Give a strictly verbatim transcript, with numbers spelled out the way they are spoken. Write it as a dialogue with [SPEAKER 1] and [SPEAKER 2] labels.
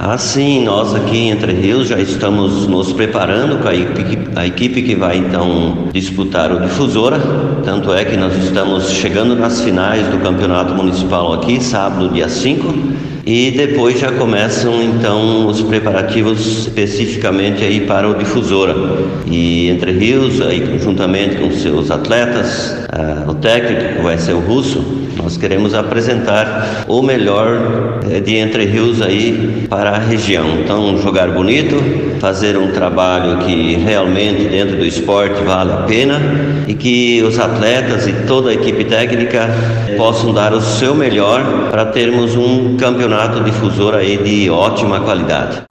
[SPEAKER 1] Assim, nós aqui em Entre Rios já estamos nos preparando com a equipe, a equipe que vai então disputar o Difusora. Tanto é que nós estamos chegando nas finais do campeonato municipal aqui, sábado, dia cinco. E depois já começam então os preparativos especificamente aí para o Difusora. E Entre Rios, aí juntamente com seus atletas, uh, o técnico que vai ser o Russo, nós queremos apresentar o melhor de Entre Rios aí para a região. Então, jogar bonito, fazer um trabalho que realmente dentro do esporte vale a pena e que os atletas e toda a equipe técnica possam dar o seu melhor para termos um campeonato difusor aí de ótima qualidade.